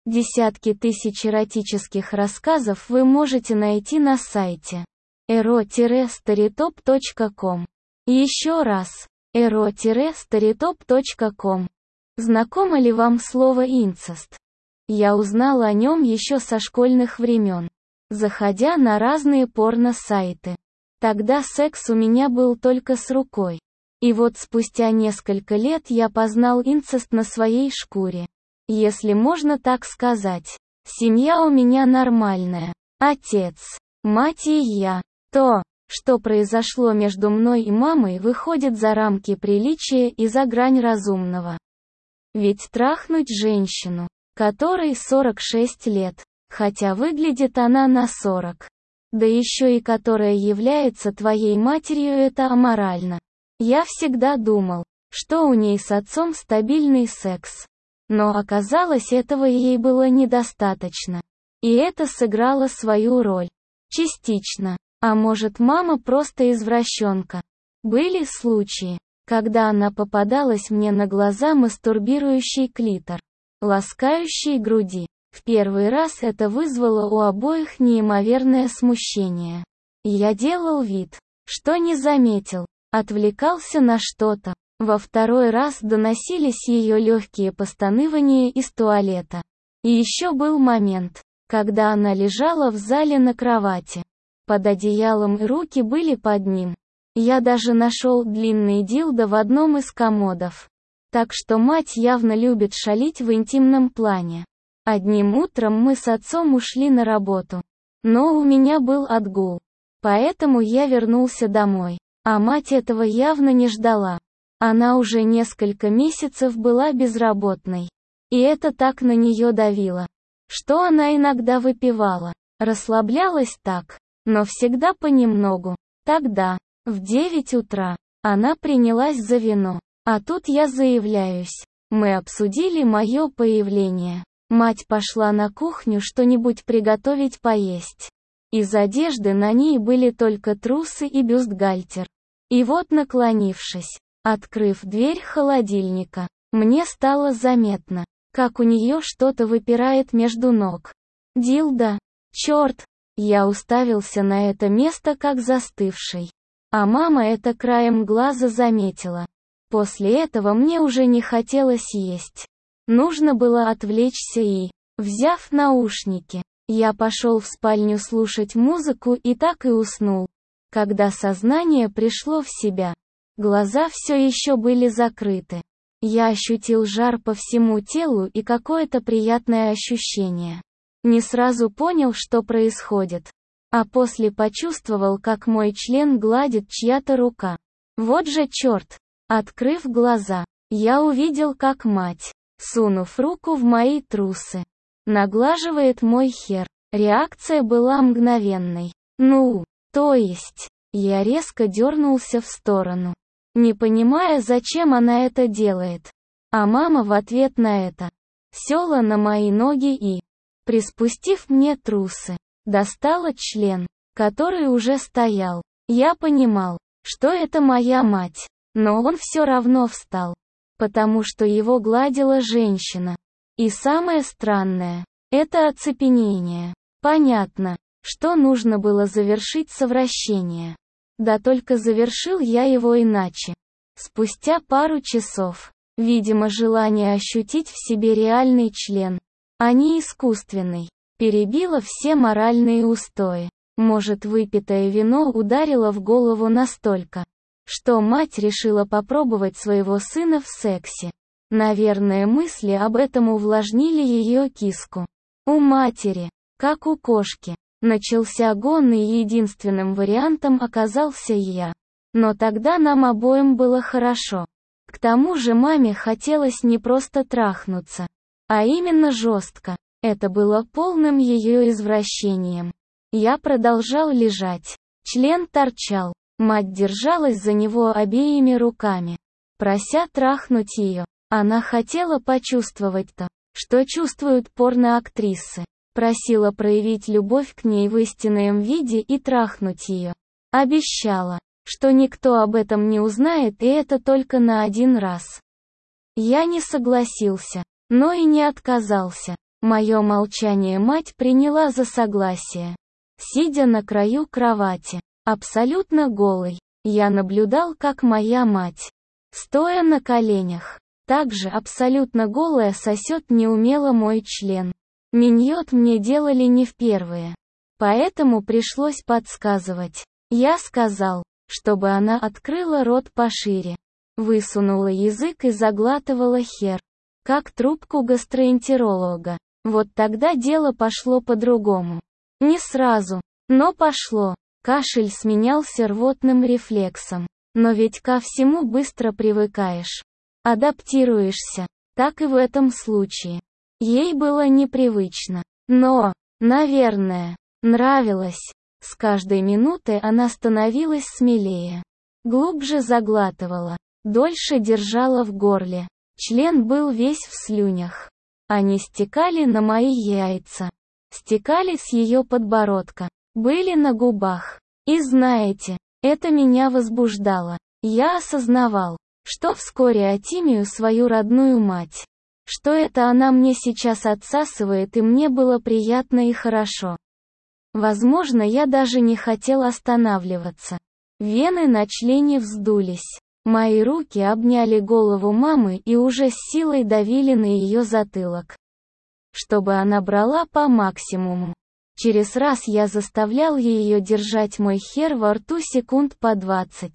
Десятки тысяч эротических рассказов вы можете найти на сайте ero-storytop.com. Еще раз, ero-storytop.com. Знакомо ли вам слово «инцест»? Я узнал о нем еще со школьных времен, заходя на разные порно-сайты. Тогда секс у меня был только с рукой. И вот спустя несколько лет я познал инцест на своей шкуре. Если можно так сказать. Семья у меня нормальная. Отец, мать и я. То, что произошло между мной и мамой, выходит за рамки приличия и за грань разумного. Ведь трахнуть женщину, которой 46 лет, хотя выглядит она на 40, да еще и которая является твоей матерью, это аморально. Я всегда думал, что у ней с отцом стабильный секс. Но оказалось, этого ей было недостаточно. И это сыграло свою роль. Частично. А может, мама просто извращенка. Были случаи, когда она попадалась мне на глаза, мастурбирующий клитор, ласкающий груди. В первый раз это вызвало у обоих неимоверное смущение. Я делал вид, что не заметил, отвлекался на что-то. Во второй раз доносились ее легкие постанывания из туалета. И еще был момент, когда она лежала в зале на кровати, под одеялом, и руки были под ним. Я даже нашел длинный дилдо в одном из комодов. Так что мать явно любит шалить в интимном плане. Одним утром мы с отцом ушли на работу. Но у меня был отгул. Поэтому я вернулся домой. А мать этого явно не ждала. Она уже несколько месяцев была безработной. И это так на нее давило, что она иногда выпивала, расслаблялась так, но всегда понемногу. Тогда, в 9 утра, она принялась за вино. А тут я заявляюсь. Мы обсудили мое появление. Мать пошла на кухню что-нибудь приготовить поесть. Из одежды на ней были только трусы и бюстгальтер. И вот, наклонившись, открыв дверь холодильника, мне стало заметно, как у нее что-то выпирает между ног. Дилдо. Черт! Я уставился на это место как застывший. А мама это краем глаза заметила. После этого мне уже не хотелось есть. Нужно было отвлечься и, взяв наушники, я пошел в спальню слушать музыку и так и уснул. Когда сознание пришло в себя, глаза все еще были закрыты. Я ощутил жар по всему телу и какое-то приятное ощущение. Не сразу понял, что происходит. А после почувствовал, как мой член гладит чья-то рука. Вот же черт! Открыв глаза, я увидел, как мать, сунув руку в мои трусы, наглаживает мой хер. Реакция была мгновенной. Ну, то есть, я резко дернулся в сторону, не понимая, зачем она это делает. А мама в ответ на это села на мои ноги и, приспустив мне трусы, достала член, который уже стоял. Я понимал, что это моя мать, но он все равно встал, потому что его гладила женщина. И самое странное — это оцепенение. Понятно, что нужно было завершить совращение. Да только завершил я его иначе. Спустя пару часов, видимо, желание ощутить в себе реальный член, а не искусственный, перебило все моральные устои. Может, выпитое вино ударило в голову настолько, что мать решила попробовать своего сына в сексе. Наверное, мысли об этом увлажнили ее киску. У матери, как у кошки, начался гон, и единственным вариантом оказался я. Но тогда нам обоим было хорошо. К тому же маме хотелось не просто трахнуться, а именно жестко. Это было полным ее извращением. Я продолжал лежать. Член торчал. Мать держалась за него обеими руками, прося трахнуть ее. Она хотела почувствовать то, что чувствуют порноактрисы. Просила проявить любовь к ней в истинном виде и трахнуть ее. Обещала, что никто об этом не узнает, и это только на один раз. Я не согласился, но и не отказался. Мое молчание мать приняла за согласие. Сидя на краю кровати, абсолютно голой, я наблюдал, как моя мать, стоя на коленях, также абсолютно голая, сосет неумело мой член. Миньот мне делали не впервые. Поэтому пришлось подсказывать. Я сказал, чтобы она открыла рот пошире. Высунула язык и заглатывала хер. Как трубку гастроэнтеролога. Вот тогда дело пошло по-другому. Не сразу, но пошло. Кашель сменялся рвотным рефлексом. Но ведь ко всему быстро привыкаешь. Адаптируешься. Так и в этом случае. Ей было непривычно. Но, наверное, нравилось. С каждой минутой она становилась смелее. Глубже заглатывала. Дольше держала в горле. Член был весь в слюнях. Они стекали на мои яйца. Стекали с ее подбородка. Были на губах. И знаете, это меня возбуждало. Я осознавал, что вскоре отимею свою родную мать. Что это она мне сейчас отсасывает, и мне было приятно и хорошо. Возможно, я даже не хотел останавливаться. Вены на члене вздулись. Мои руки обняли голову мамы и уже с силой давили на ее затылок, чтобы она брала по максимуму. Через раз я заставлял ее держать мой хер во рту секунд по 20.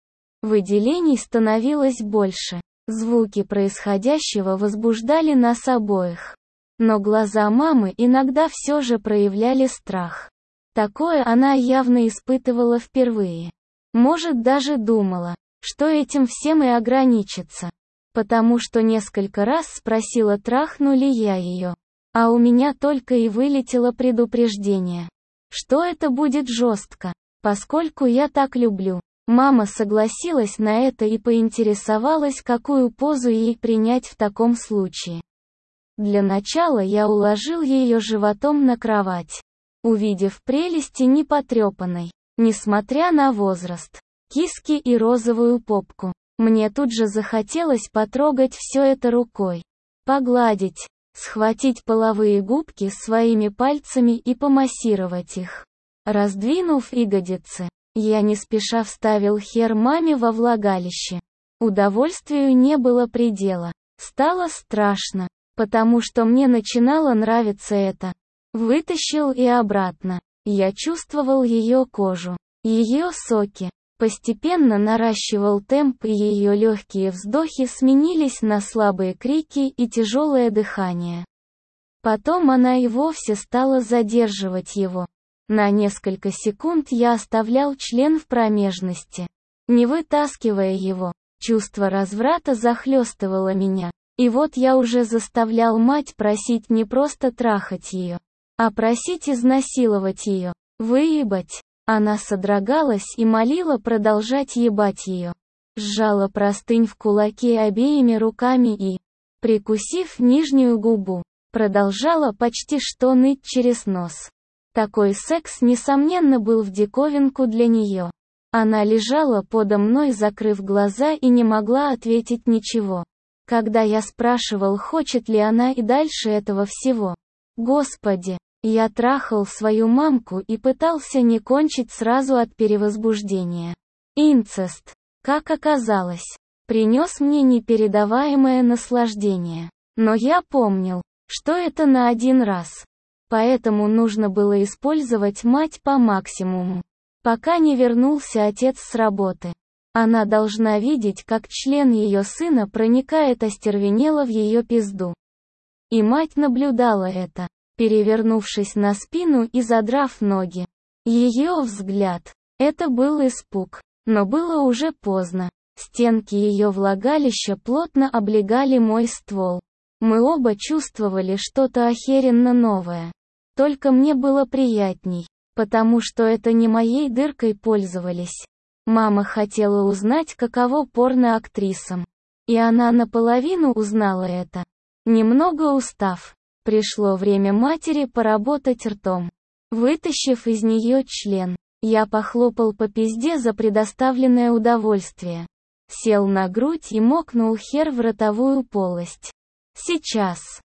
Выделений становилось больше. Звуки происходящего возбуждали нас обоих. Но глаза мамы иногда все же проявляли страх. Такое она явно испытывала впервые. Может, даже думала, что этим всем и ограничится. Потому что несколько раз спросила, трахну ли я ее. А у меня только и вылетело предупреждение, что это будет жестко, поскольку я так люблю. Мама согласилась на это и поинтересовалась, какую позу ей принять в таком случае. Для начала я уложил ее животом на кровать. Увидев прелести непотрепанной, несмотря на возраст, киски и розовую попку, мне тут же захотелось потрогать все это рукой. Погладить, схватить половые губки своими пальцами и помассировать их. Раздвинув ягодицы, я не спеша вставил хер маме во влагалище. Удовольствию не было предела. Стало страшно, потому что мне начинало нравиться это. Вытащил и обратно. Я чувствовал ее кожу, ее соки. Постепенно наращивал темп, и ее легкие вздохи сменились на слабые крики и тяжелое дыхание. Потом она и вовсе стала задерживать его. На несколько секунд я оставлял член в промежности, не вытаскивая его. Чувство разврата захлестывало меня. И вот я уже заставлял мать просить не просто трахать ее, а просить изнасиловать ее, выебать. Она содрогалась и молила продолжать ебать ее. Сжала простынь в кулаки обеими руками и, прикусив нижнюю губу, продолжала почти что ныть через нос. Такой секс, несомненно, был в диковинку для нее. Она лежала подо мной, закрыв глаза, и не могла ответить ничего. Когда я спрашивал, хочет ли она и дальше этого всего. Господи! Я трахал свою мамку и пытался не кончить сразу от перевозбуждения. Инцест, как оказалось, принес мне непередаваемое наслаждение. Но я помнил, что это на один раз. Поэтому нужно было использовать мать по максимуму. Пока не вернулся отец с работы. Она должна видеть, как член ее сына проникает остервенело в ее пизду. И мать наблюдала это, перевернувшись на спину и задрав ноги. Ее взгляд. Это был испуг. Но было уже поздно. Стенки ее влагалища плотно облегали мой ствол. Мы оба чувствовали что-то охеренно новое. Только мне было приятней, потому что это не моей дыркой пользовались. Мама хотела узнать, каково порно-актрисам. И она наполовину узнала это. Немного устав, пришло время матери поработать ртом. Вытащив из нее член, я похлопал по пизде за предоставленное удовольствие. Сел на грудь и мокнул хер в ротовую полость. Сейчас.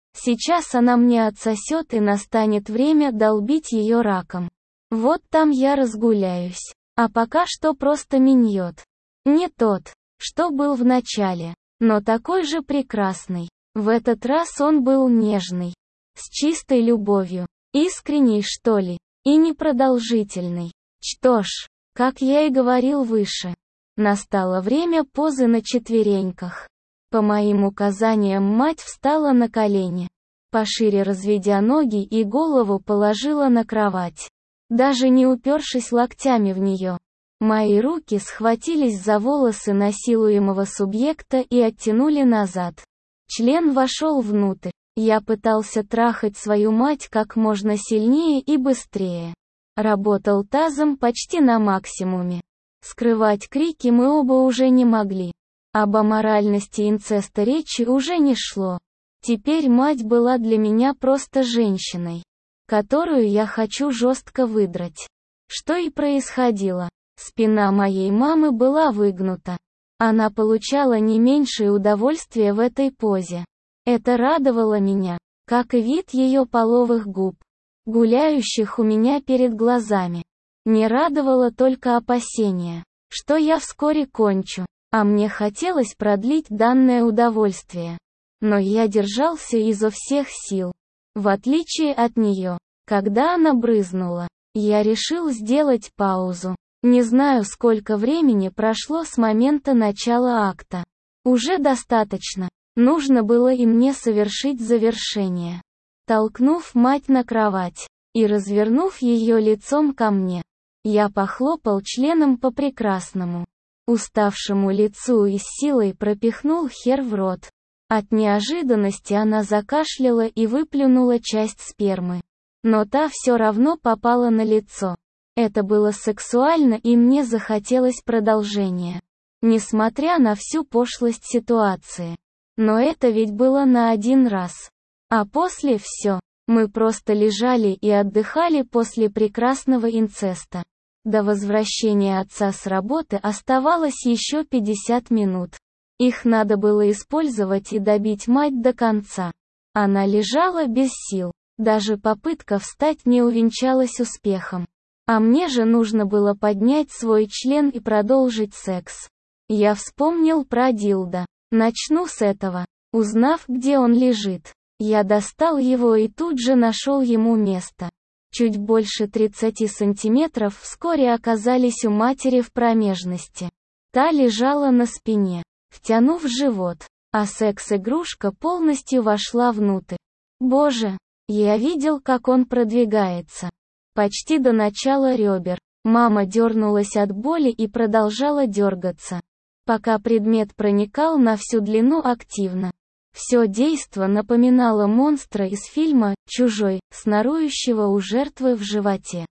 Сейчас она мне отсосет и настанет время долбить ее раком. Вот там я разгуляюсь. А пока что просто миньет. Не тот, что был в начале, но такой же прекрасный. В этот раз он был нежный. С чистой любовью. Искренней, что ли, и непродолжительной. Что ж, как я и говорил выше, настало время позы на четвереньках. По моим указаниям мать встала на колени, пошире разведя ноги и голову положила на кровать, даже не упершись локтями в нее. Мои руки схватились за волосы насилуемого субъекта и оттянули назад. Член вошел внутрь. Я пытался трахать свою мать как можно сильнее и быстрее. Работал тазом почти на максимуме. Скрывать крики мы оба уже не могли. Об аморальности инцеста речи уже не шло. Теперь мать была для меня просто женщиной, которую я хочу жестко выдрать. Что и происходило. Спина моей мамы была выгнута. Она получала не меньшее удовольствие в этой позе. Это радовало меня, как и вид ее половых губ, гуляющих у меня перед глазами. Не радовало только опасение, что я вскоре кончу, а мне хотелось продлить данное удовольствие. Но я держался изо всех сил. В отличие от нее, когда она брызнула, я решил сделать паузу. Не знаю, сколько времени прошло с момента начала акта. Уже достаточно. Нужно было и мне совершить завершение. Толкнув мать на кровать и развернув ее лицом ко мне, я похлопал членом по прекрасному, уставшему лицу и с силой пропихнул хер в рот. От неожиданности она закашляла и выплюнула часть спермы. Но та все равно попала на лицо. Это было сексуально, и мне захотелось продолжения. Несмотря на всю пошлость ситуации. Но это ведь было на один раз. А после все. Мы просто лежали и отдыхали после прекрасного инцеста. До возвращения отца с работы оставалось еще 50 минут. Их надо было использовать и добить мать до конца. Она лежала без сил. Даже попытка встать не увенчалась успехом. А мне же нужно было поднять свой член и продолжить секс. Я вспомнил про дилдо. Начну с этого. Узнав, где он лежит, я достал его и тут же нашел ему место. Чуть больше 30 сантиметров вскоре оказались у матери в промежности. Та лежала на спине, втянув живот, а секс-игрушка полностью вошла внутрь. Боже, я видел, как он продвигается. Почти до начала ребер. Мама дернулась от боли и продолжала дергаться, пока предмет проникал на всю длину активно. Все действо напоминало монстра из фильма «Чужой», снорующего у жертвы в животе.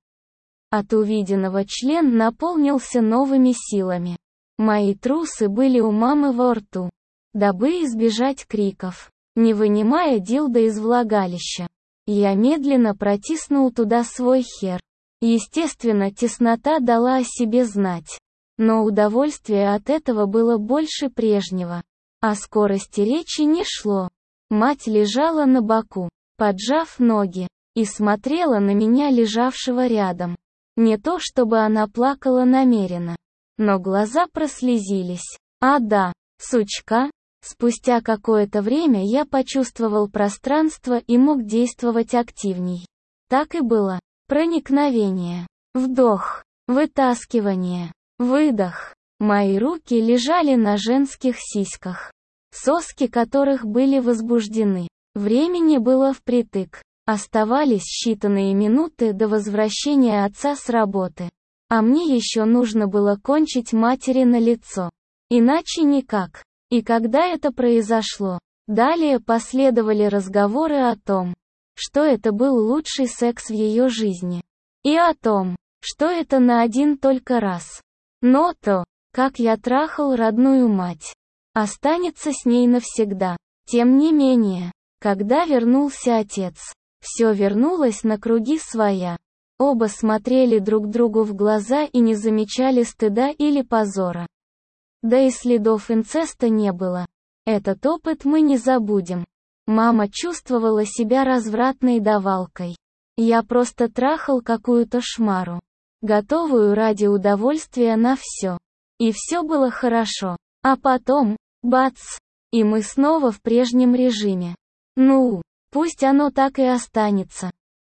От увиденного член наполнился новыми силами. Мои трусы были у мамы во рту, дабы избежать криков. Не вынимая дилдо из влагалища, я медленно протиснул туда свой хер. Естественно, теснота дала о себе знать. Но удовольствие от этого было больше прежнего. О скорости речи не шло. Мать лежала на боку, поджав ноги, и смотрела на меня, лежавшего рядом. Не то чтобы она плакала намеренно, но глаза прослезились. А да, сучка. Спустя какое-то время я почувствовал пространство и мог действовать активней. Так и было. Проникновение. Вдох. Вытаскивание. Выдох. Мои руки лежали на женских сиськах, соски которых были возбуждены. Времени было впритык. Оставались считанные минуты до возвращения отца с работы. А мне еще нужно было кончить матери на лицо. Иначе никак. И когда это произошло, далее последовали разговоры о том, что это был лучший секс в ее жизни. И о том, что это на один только раз. Но то, как я трахал родную мать, останется с ней навсегда. Тем не менее, когда вернулся отец, все вернулось на круги своя. Оба смотрели друг другу в глаза и не замечали стыда или позора. Да и следов инцеста не было. Этот опыт мы не забудем. Мама чувствовала себя развратной давалкой. Я просто трахал какую-то шмару, готовую ради удовольствия на все. И все было хорошо. А потом, бац, и мы снова в прежнем режиме. Ну, пусть оно так и останется.